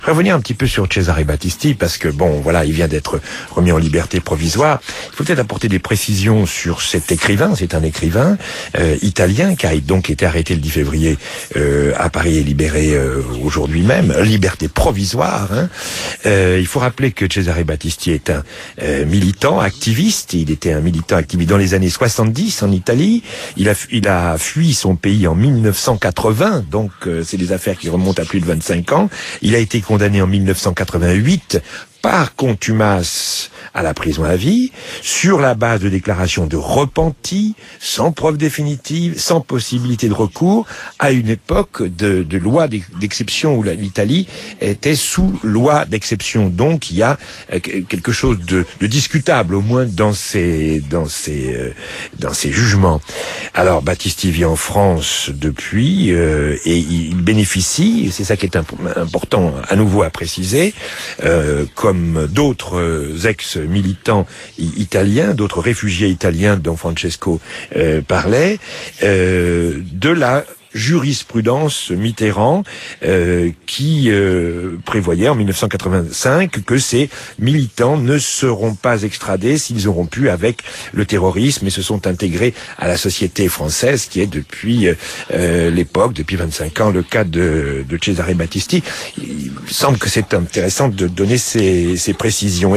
Revenir un petit peu sur Cesare Battisti, parce que bon, voilà, il vient d'être remis en liberté provisoire. Il faut peut-être apporter des précisions sur cet écrivain. C'est un écrivain italien qui a donc été arrêté le 10 février à Paris et libéré aujourd'hui même. Liberté provisoire. Hein. Il faut rappeler que Cesare Battisti est un militant, activiste. Il était un militant activiste dans les années 70 en Italie. Il a fui son pays en 1980, donc c'est des affaires qui remontent à plus de 25 ans. Il a été condamné en 1988 par contumace à la prison à vie, sur la base de déclarations de repenti, sans preuve définitive, sans possibilité de recours, à une époque de loi d'exception où l'Italie était sous loi d'exception. Donc il y a quelque chose de discutable, au moins dans ces jugements. Alors Battisti vit en France depuis et il bénéficie, c'est ça qui est important à nouveau à préciser, comme d'autres ex-militants italiens, d'autres réfugiés italiens dont Francesco parlait, de la jurisprudence Mitterrand qui prévoyait en 1985 que ces militants ne seront pas extradés s'ils auront pu avec le terrorisme et se sont intégrés à la société française, qui est depuis l'époque, depuis 25 ans, le cas de Cesare Battisti. Il semble que c'est intéressant de donner ces précisions.